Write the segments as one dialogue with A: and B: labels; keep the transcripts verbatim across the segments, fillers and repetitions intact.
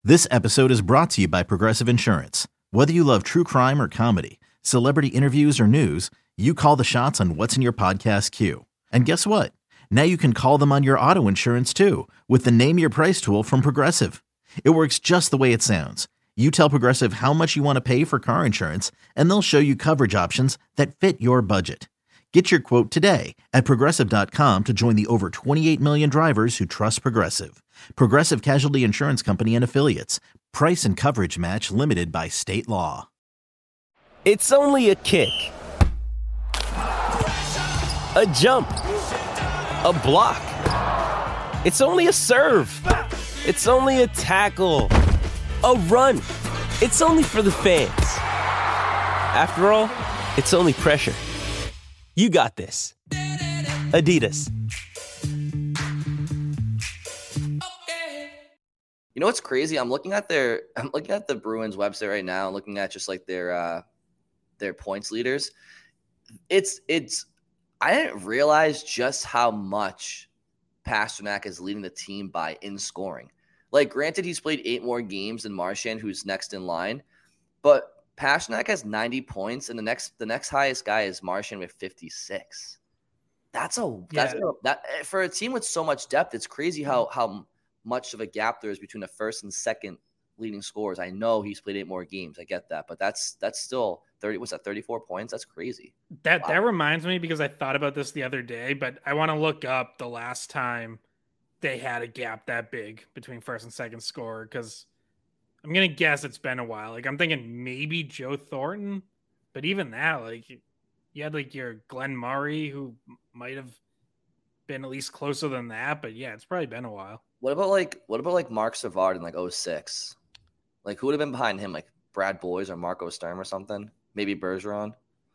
A: This episode is brought to you by Progressive Insurance. Whether you love true crime or comedy, celebrity interviews or news, you call the shots on what's in your podcast queue. And guess what? Now you can call them on your auto insurance too with the Name Your Price tool from Progressive. It works just the way it sounds. You tell Progressive how much you want to pay for car insurance, and they'll show you coverage options that fit your budget. Get your quote today at progressive dot com to join the over twenty-eight million drivers who trust Progressive. Progressive Casualty Insurance Company and Affiliates. Price and coverage match limited by state law.
B: It's only a kick, a jump, a block. It's only a serve. It's only a tackle, a run. It's only for the fans. After all, it's only pressure. You got this. Adidas.
C: You know what's crazy? I'm looking at their I'm looking at the Bruins website right now, looking at just like their uh their points leaders. It's it's I didn't realize just how much Pastrnak is leading the team by in scoring. Like, granted, he's played eight more games than Marchand, who's next in line, but Pastrnak has ninety points, and the next the next highest guy is Marchand with fifty-six. That's a that's
D: Yeah.
C: a, that for a team with so much depth. It's crazy how how much of a gap there is between the first and second leading scorers. I know he's played eight more games. I get that, but that's that's still thirty. What's that? thirty-four points. That's crazy.
D: That
C: Wow.
D: that reminds me, because I thought about this the other day, but I want to look up the last time they had a gap that big between first and second scorer, because I'm gonna guess it's been a while. Like, I'm thinking maybe Joe Thornton, but even that, like, you had like your Glenn Murray, who might have been at least closer than that, but yeah, it's probably been a while.
C: What about like what about like Mark Savard in like oh six? Like, who would have been behind him? Like Brad Boyes or Marco Sturm or something? Maybe Bergeron.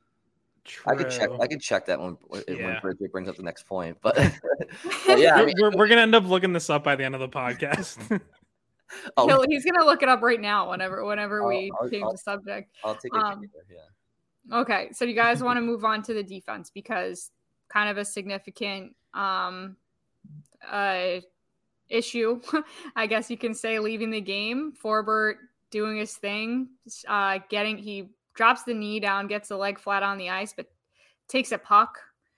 C: I could check.
D: True.
C: I could check that when when
D: Yeah.
C: Bridget brings up the next point. But, but yeah, I mean,
D: we're, we're gonna end up looking this up by the end of the podcast.
C: I'll,
E: He'll, he's gonna look it up right now whenever whenever
C: I'll-
E: we
C: I'll-
E: change
C: I'll-
E: the subject.
C: I'll take a
E: um,
C: picture. Yeah.
E: Okay, so you guys want to move on to the defense, because kind of a significant um uh issue, I guess you can say, leaving the game. Forbert doing his thing, uh getting he drops the knee down, gets the leg flat on the ice, but takes a puck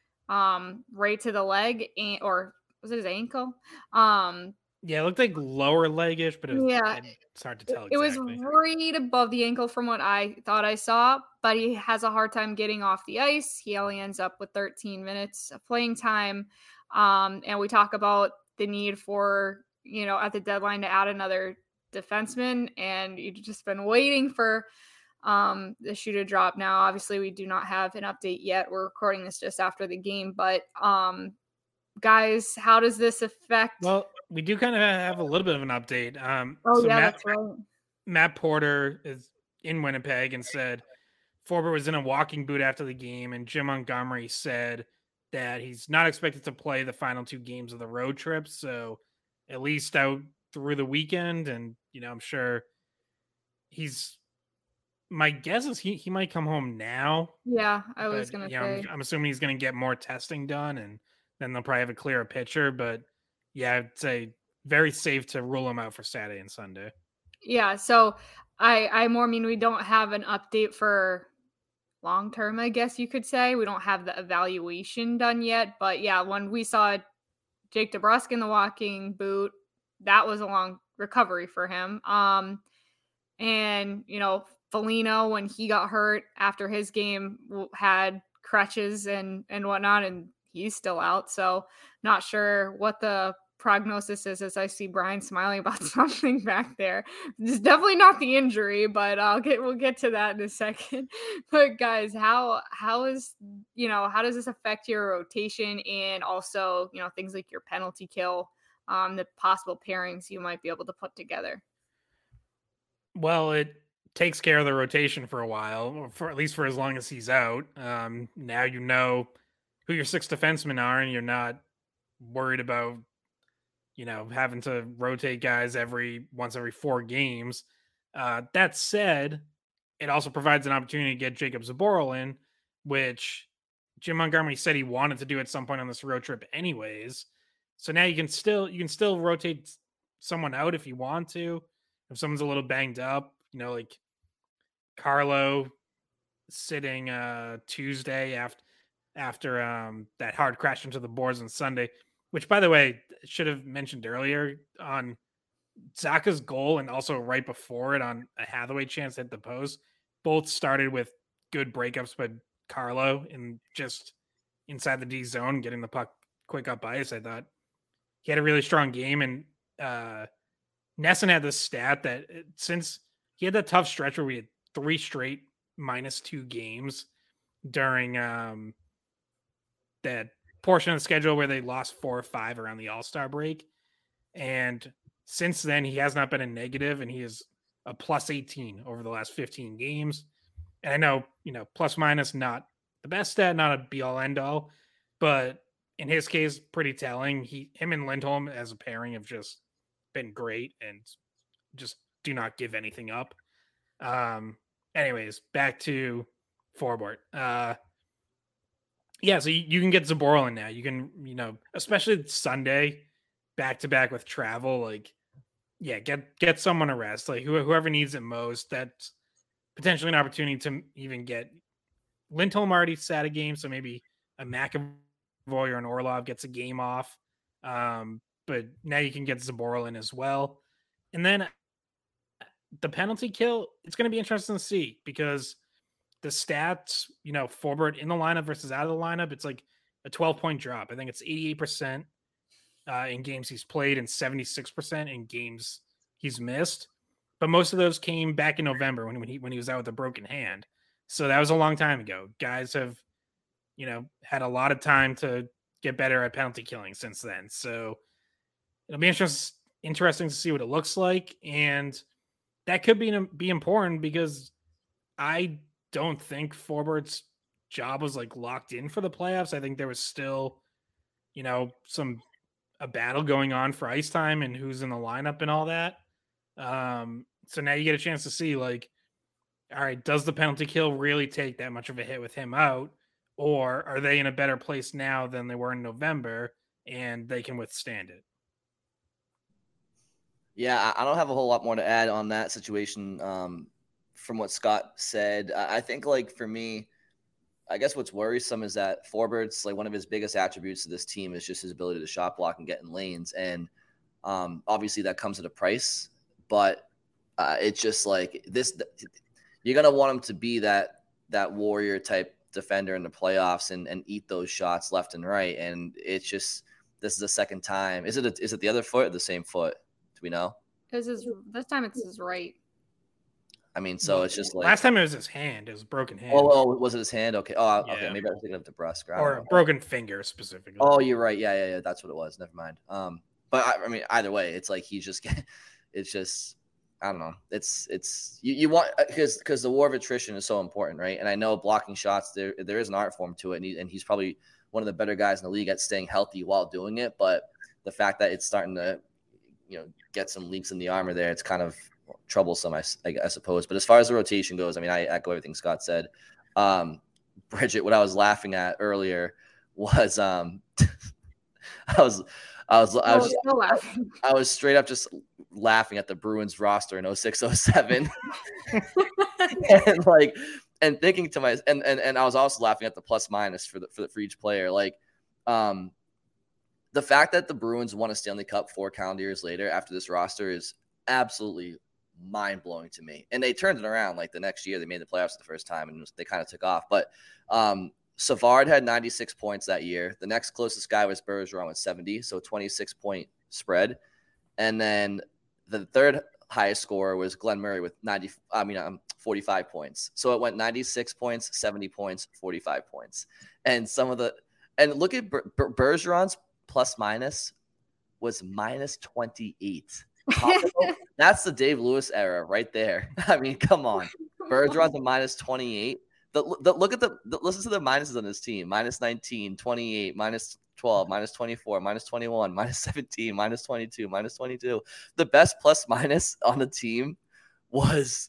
E: um right to the leg, and, or was it his ankle? Um
D: Yeah, it looked like lower leg-ish, but it was,
E: Yeah.
D: it's hard to tell
E: It was
D: exactly.
E: right above the ankle from what I thought I saw, but he has a hard time getting off the ice. He only ends up with thirteen minutes of playing time. Um, and we talk about the need for, you know, at the deadline to add another defenseman, and you've just been waiting for um, the shoe to drop. Now, obviously, we do not have an update yet. We're recording this just after the game, but um, guys, how does this affect?
D: Well, we do kind of have a little bit of an update. Um,
E: oh,
D: so
E: yeah,
D: Matt,
E: that's right.
D: Matt Porter is in Winnipeg and said Forbert was in a walking boot after the game, and Jim Montgomery said that he's not expected to play the final two games of the road trip, so at least out through the weekend. And, you know, I'm sure he's, my guess is he, he might come home now.
E: Yeah, I was
D: but,
E: going to
D: you know,
E: say.
D: I'm, I'm assuming he's going to get more testing done, and then they'll probably have a clearer picture. But yeah, I'd say very safe to rule him out for Saturday and Sunday.
E: Yeah, so I I more mean we don't have an update for long term, I guess you could say. We don't have the evaluation done yet, but yeah, when we saw Jake DeBrusk in the walking boot, that was a long recovery for him. Um, and you know, Foligno, when he got hurt after his game, w- had crutches and and whatnot, and he's still out. So not sure what the prognosis is, as I see Brian smiling about something back there. It's definitely not the injury, but I'll get we'll get to that in a second. But guys, how how is you know how does this affect your rotation, and also, you know, things like your penalty kill, um, the possible pairings you might be able to put together?
D: Well, it takes care of the rotation for a while, or for at least for as long as he's out. Um, now you know who your six defensemen are, and you're not worried about, you know, having to rotate guys every once every four games. Uh, that said, it also provides an opportunity to get Jacob Zaboral in, which Jim Montgomery said he wanted to do at some point on this road trip anyways. So now you can still you can still rotate someone out if you want to. if someone's a little banged up, you know, like Carlo sitting uh, Tuesday after after um, that hard crash into the boards on Sunday, which, by the way, should have mentioned earlier on Zaka's goal and also right before it on a Hathaway chance at the post, both started with good breakups by Carlo and just inside the D zone, getting the puck quick up ice. I thought he had a really strong game, and uh, Nesson had this stat that since he had that tough stretch where we had three straight minus two games during um, that portion of the schedule where they lost four or five around the All-Star break. And since then, he has not been a negative, and he is a plus eighteen over the last fifteen games. And I know, you know, plus minus, not the best stat, not a be-all, end-all, but in his case, pretty telling. He, him and Lindholm as a pairing have just been great and just do not give anything up. Um, anyways, back to Forbort. Uh, yeah, so you, you can get Zaborlin now. You can, you know, especially Sunday, back to back with travel, like, yeah, get get someone a rest. Like who, whoever needs it most. That's potentially an opportunity to even get Lindholm already sat a game, so maybe a McAvoy or an Orlov gets a game off. Um, but now you can get Zaborlin as well. And then the penalty kill, it's going to be interesting to see because the stats, you know, Forbort in the lineup versus out of the lineup, it's like a twelve point drop. I think it's eighty-eight percent uh, in games he's played and seventy-six percent in games he's missed. But most of those came back in November when, when he when he was out with a broken hand. So that was a long time ago. Guys have, you know, had a lot of time to get better at penalty killing since then. So it'll be interesting interesting to see what it looks like. And that could be, be important because I don't think Forbort's job was like locked in for the playoffs. I think there was still, you know, some a battle going on for ice time and who's in the lineup and all that. Um, so now you get a chance to see like, all right, does the penalty kill really take that much of a hit with him out? Or are they in a better place now than they were in November and they can withstand it?
C: Yeah, I don't have a whole lot more to add on that situation um, from what Scott said. I think, like, for me, I guess what's worrisome is that Forbort's, like, one of his biggest attributes to this team is just his ability to shot block and get in lanes. And um, obviously that comes at a price, but uh, it's just like this – you're going to want him to be that that warrior type defender in the playoffs and, and eat those shots left and right. And it's just – this is the second time. Is it a, is it the other foot or the same foot? We know
E: because this time it's his right.
C: I mean, so it's just like
D: last time it was his hand. It was a broken hand.
C: Oh, oh was it his hand? Okay. Oh,
D: yeah.
C: Okay. Maybe I was thinking of DeBrusque
D: or a broken finger specifically.
C: Oh, you're right. Yeah, yeah, yeah. That's what it was. Never mind. Um, but I, I mean, either way, it's like he's just. It's just. I don't know. It's it's you, you want because because the war of attrition is so important, right? And I know blocking shots there there is an art form to it, and, he, and he's probably one of the better guys in the league at staying healthy while doing it. But the fact that it's starting to, you know, get some leaks in the armor there, it's kind of troublesome, I, I, I suppose. But as far as the rotation goes, I mean, I echo everything Scott said. Um, Bridget, what I was laughing at earlier was um, I was I was I was,
E: oh,
C: just, I, I was straight up just laughing at the Bruins roster in oh six oh seven and like and thinking to myself, and, and and I was also laughing at the plus minus for the for, the, for each player, like um. The fact that the Bruins won a Stanley Cup four calendar years later after this roster is absolutely mind-blowing to me. And they turned it around. Like the next year, they made the playoffs for the first time, and they kind of took off. But um, Savard had ninety-six points that year. The next closest guy was Bergeron with seventy, so twenty-six point spread. And then the third highest scorer was Glenn Murray with ninety. I mean, um, forty-five points. So it went ninety-six points, seventy points, forty-five points. And some of the and look at Ber- Ber- Bergeron's plus minus was minus twenty-eight. That's the Dave Lewis era right there. I mean, come on. Bergeron's a minus twenty-eight. The, the, look at the, the listen to the minuses on this team. Minus nineteen, twenty-eight, minus twelve, minus twenty-four, minus twenty-one, minus seventeen, minus twenty-two, minus twenty-two. The best plus minus on the team was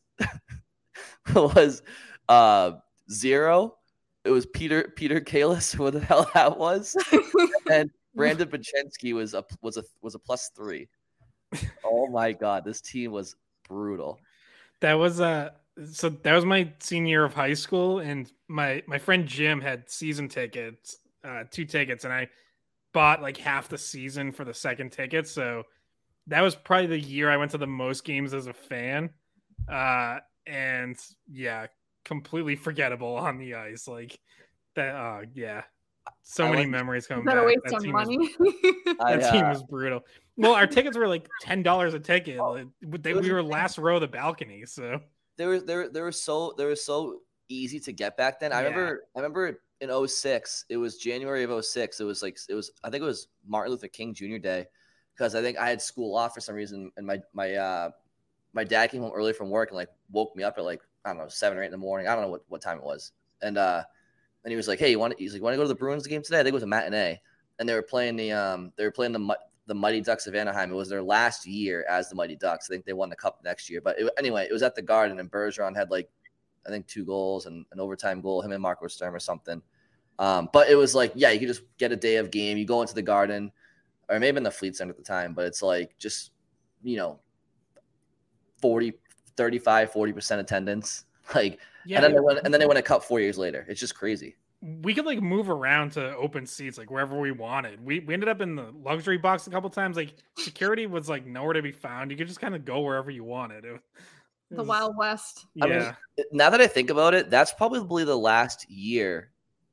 C: was uh zero. It was Peter Peter Kalis, who the hell that was. And Brandon Bachenski was a was a was a plus three. Oh my God, this team was brutal.
D: That was uh so that was my senior year of high school, and my my friend Jim had season tickets, uh, two tickets, and I bought like half the season for the second ticket. So that was probably the year I went to the most games as a fan. Uh, and yeah, completely forgettable on the ice. Like that. Uh, yeah, so
C: I
D: many
C: like,
D: memories coming
E: Better
D: back.
E: waste
D: That
E: some
D: team
E: money.
D: was
C: I,
D: that team
C: uh,
D: was brutal. Well, our tickets were like ten dollars a ticket.
C: Oh,
D: Like,
C: it
D: they,
C: was
D: we were
C: insane.
D: last row of the balcony. So
C: They were they were they were so they were so easy to get back then. I
D: Yeah.
C: remember I remember in oh six, it was January of oh six. It was like it was I think it was Martin Luther King Junior Day, because I think I had school off for some reason, and my my uh my dad came home early from work and like woke me up at like I don't know seven or eight in the morning. I don't know what, what time it was, and uh and he was like, hey, you want to, he's like, want to go to the Bruins game today? I think it was a matinee, and they were playing the um they were playing the the Mighty Ducks of Anaheim. It was their last year as the Mighty Ducks. I think they won the cup next year. But it, anyway, it was at the Garden, and Bergeron had like, I think two goals and an overtime goal, him and Marco Sturm or something. Um, but it was like, yeah, you could just get a day of game. You go into the Garden, or maybe in the Fleet Center at the time, but it's like just, you know, forty, thirty-five, forty percent attendance. Like,
D: yeah,
C: and then they win, and then they win a cup four years later. It's just crazy.
D: we could like move around to open seats like wherever we wanted. We we ended up in the luxury box a couple times. Like security was like nowhere to be found. You could just kind of go wherever you wanted. It, it
E: The
D: was-
E: Wild West.
D: Yeah.
C: I mean, now that I think about it, that's probably the last year.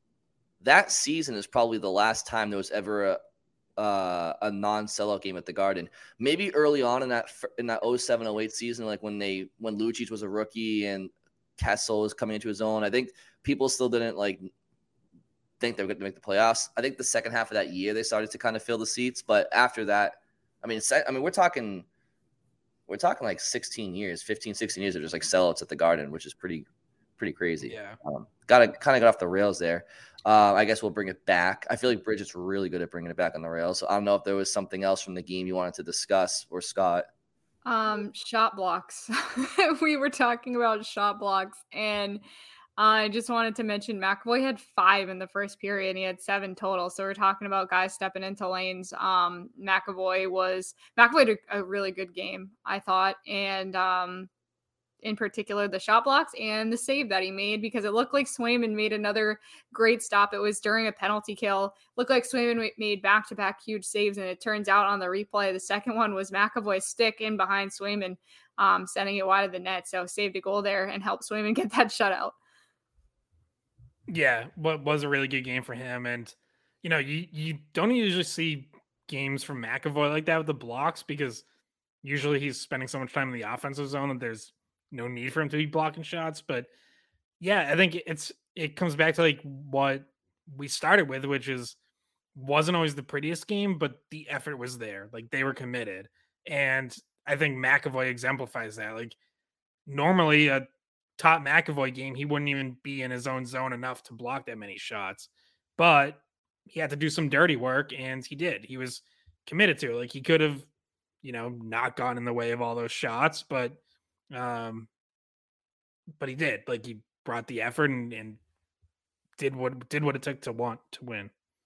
C: That season is probably the last time there was ever a uh, a non-sellout game at the Garden. Maybe early on in that in that oh seven oh eight season, like when they when Lucic was a rookie and Kessel was coming into his own. I think people still didn't like think they were going to make the playoffs. I think the second half of that year they started to kind of fill the seats, but after that, I mean, I mean, we're talking, we're talking like sixteen years, fifteen, sixteen years of just like sellouts at the Garden, which is pretty, pretty crazy.
D: Yeah.
C: Um, got to kind of got off the rails there. Uh, I guess we'll bring it back. I feel like Bridget's really good at bringing it back on the rails. So I don't know if there was something else from the game you wanted to discuss, or Scott.
E: Um, shot blocks. We were talking about shot blocks, and I just wanted to mention McAvoy had five in the first period, and he had seven total. So we're talking about guys stepping into lanes. Um, McAvoy was McAvoy did a really good game, I thought, and um, in particular the shot blocks and the save that he made, because it looked like Swayman made another great stop. It was during a penalty kill. Looked like Swayman made back-to-back huge saves, and it turns out on the replay, the second one was McAvoy's stick in behind Swayman, um, sending it wide of the net. So saved a goal there and helped Swayman get that shutout.
D: Yeah, what was a really good game for him. And, you know, you, you don't usually see games from McAvoy like that with the blocks, because usually he's spending so much time in the offensive zone that there's no need for him to be blocking shots. But yeah, I think it's it comes back to like what we started with, which is wasn't always the prettiest game, but the effort was there. Like they were committed. And I think McAvoy exemplifies that. Like normally a top McAvoy game, he wouldn't even be in his own zone enough to block that many shots. But he had to do some dirty work, and he did. He was committed to it. Like he could have, you know, not gotten in the way of all those shots, but um but he did. Like he brought the effort and, and did what did what it took to want to win.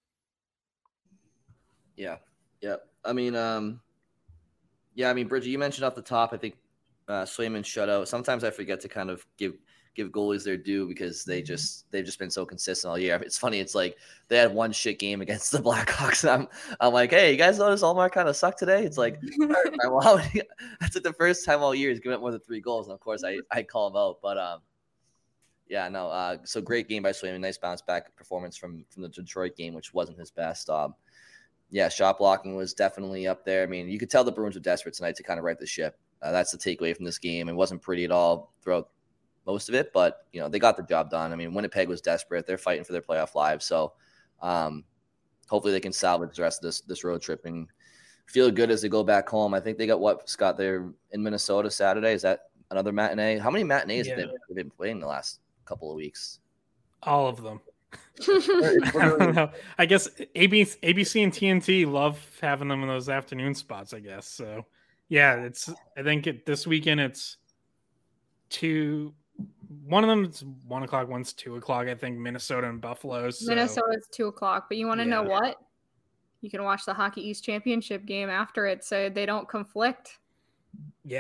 C: Yeah. Yeah. I mean, um, yeah, I mean, Bridget, you mentioned off the top, I think uh, Swayman shutout. Sometimes I forget to kind of give give goalies their due because they just they've just been so consistent all year. It's funny. It's like they had one shit game against the Blackhawks, and I'm I'm like, hey, you guys notice Allmark kind of sucked today? It's like, well, how many, that's like the first time all year he's given up more than three goals, and of course I I call him out, but um. Yeah, no. Uh, so great game by Swayman. Nice bounce back performance from from the Detroit game, which wasn't his best. Um, yeah, shot blocking was definitely up there. I mean, you could tell the Bruins were desperate tonight to kind of right the ship. Uh, that's the takeaway from this game. It wasn't pretty at all throughout most of it, but you know they got the job done. I mean, Winnipeg was desperate. They're fighting for their playoff lives. So um, hopefully they can salvage the rest of this this road trip and feel good as they go back home. I think they got what, Scott? They're in Minnesota Saturday. Is that another matinee? How many matinees
D: Yeah.
C: have they been playing the last couple of weeks?
D: All of them. I don't know. I guess A B C, A B C and T N T love having them in those afternoon spots, I guess. So, yeah, it's. I think it, this weekend it's two. One of them is one o'clock. One's two o'clock. I think Minnesota and Buffalo. So.
E: Minnesota's two o'clock, but you want to know
D: Yeah.
E: what? You can watch the Hockey East Championship game after it, so they don't conflict.
D: Yeah,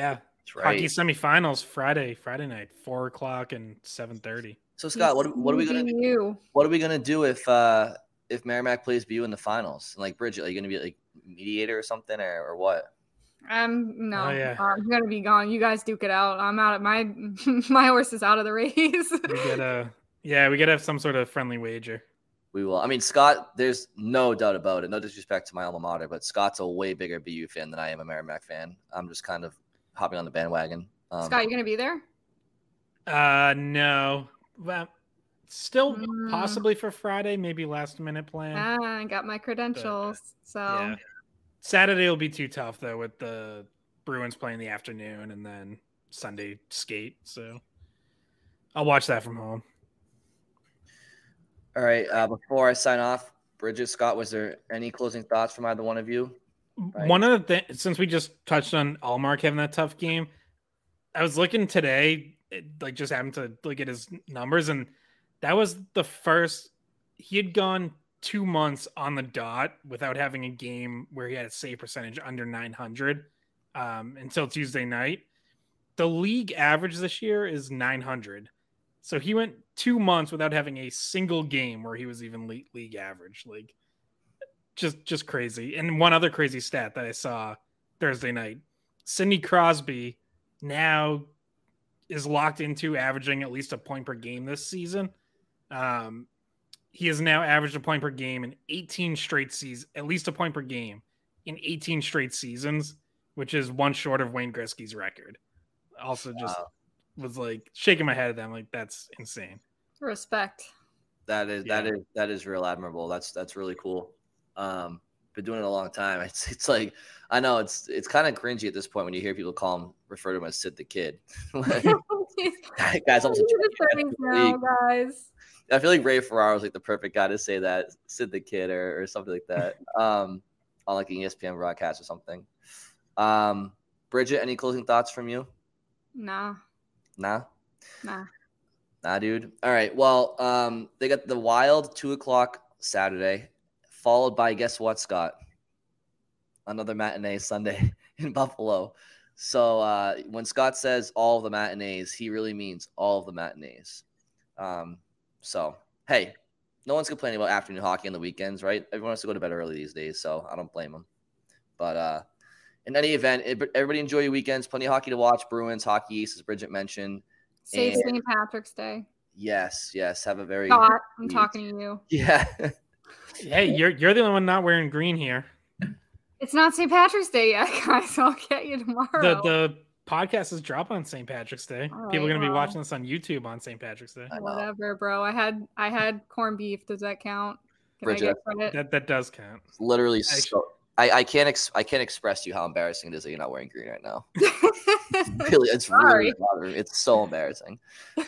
C: That's right.
D: Hockey semifinals Friday, Friday night, four o'clock and seven thirty.
C: So Scott, what what are we gonna do? What are we gonna do if uh if Merrimack plays B U in the finals? Like Bridget, are you gonna be like mediator or something, or, or what?
E: Um, no,
D: Oh, yeah.
E: uh, I'm gonna be gone. You guys duke it out. I'm out of my my horse is out of the race.
D: We get a yeah, we gotta have some sort of friendly wager.
C: We will. I mean, Scott, there's no doubt about it. No disrespect to my alma mater, but Scott's a way bigger B U fan than I am a Merrimack fan. I'm just kind of hopping on the bandwagon. Um,
E: Scott, you gonna be there?
D: Uh, no. Well, still
E: Mm.
D: possibly for Friday, maybe last minute plan.
E: Ah, I got my credentials. So
D: Yeah. Saturday will be too tough though with the Bruins playing the afternoon and then Sunday skate. So I'll watch that from home.
C: all right. Uh, before I sign off, Bridget, Scott, was there any closing thoughts from either one of you? Right.
D: One of the things, since we just touched on Allmark having that tough game, I was looking today, it, like just happened to look at his numbers, and that was the first he had gone two months on the dot without having a game where he had a save percentage under nine hundred um, until Tuesday night. The league average this year is nine hundred. So he went two months without having a single game where he was even le- league average. Like, just just crazy. And one other crazy stat that I saw Thursday night, Sidney Crosby now is locked into averaging at least a point per game this season. Um, he has now averaged a point per game in eighteen straight seasons, at least a point per game in eighteen straight seasons, which is one short of Wayne Gretzky's record. Also just
C: Wow.
D: was like shaking my head at them. Like, that's insane.
E: respect.
C: That is
D: Yeah.
C: that is that is real admirable. That's that's really cool. Um, been doing it a long time. It's it's like I know it's it's kind of cringy at this point when you hear people call him refer to him as Sid the Kid. Guys, almost a
E: Just now, guys.
C: I feel like Ray Ferraro was like the perfect guy to say that, Sid the Kid or, or something like that. Um, on like an E S P N broadcast or something. Um, Bridget, any closing thoughts from you?
E: Nah,
C: Nah.
E: nah.
C: Nah, dude. All right. Well, um, they got the Wild two o'clock Saturday, followed by guess what, Scott? Another matinee Sunday in Buffalo. So uh, when Scott says all of the matinees, he really means all of the matinees. Um, so hey, no one's complaining about afternoon hockey on the weekends, right? Everyone wants to go to bed early these days, so I don't blame them. But uh, in any event, everybody enjoy your weekends. Plenty of hockey to watch. Bruins, Hockey East, as Bridget mentioned.
E: Safe
C: And-
E: Saint Patrick's Day.
C: Yes, yes. Have a very
E: Scott, I'm talking to you.
C: yeah.
D: Hey, you're you're the only one not wearing green here.
E: It's not Saint Patrick's Day yet, guys. I'll get you tomorrow.
D: The the podcast is drop on Saint Patrick's Day.
E: All
D: People are
E: right,
D: gonna be
E: well.
D: watching this on YouTube on Saint Patrick's Day.
C: I know.
E: Whatever, bro. I had I had corned beef. Does that count? Can
C: Bridget.
E: I get credit?
D: That that does count.
C: It's literally
D: Actually-
C: so. I, I can't ex- I can't express to you how embarrassing it is that you're not wearing green right now. Really, it's really
E: Sorry.
C: bothering me. It's so embarrassing.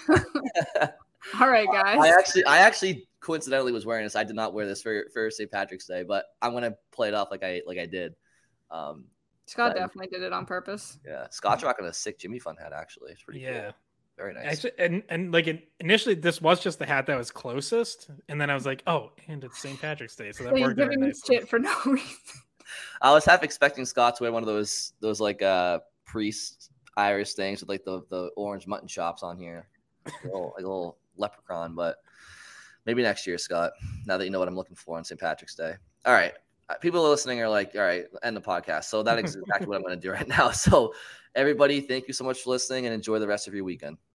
E: All right, guys.
C: I actually I actually coincidentally was wearing this. I did not wear this for, for Saint Patrick's Day, but I'm gonna play it off like I like I did. Um,
E: Scott
C: but-
E: definitely did it on purpose.
C: yeah, Scott's rocking a sick Jimmy Fun hat. Actually, it's pretty
D: Yeah.
C: cool. Very nice.
D: Actually, and and like it, initially, this was just the hat that was closest, and then I was like, oh, and it's Saint Patrick's Day, so that
E: So you're
D: worked out
E: giving me
D: nicely.
E: shit for no reason.
C: I was half expecting Scott to wear one of those those like uh priest Irish things with like the the orange mutton chops on here, like a little, like a little leprechaun. But maybe next year, Scott. Now that you know what I'm looking for on Saint Patrick's Day. All right, Uh, people listening are like, all right, end the podcast. So that is exactly what I'm going to do right now. So everybody, thank you so much for listening, and enjoy the rest of your weekend.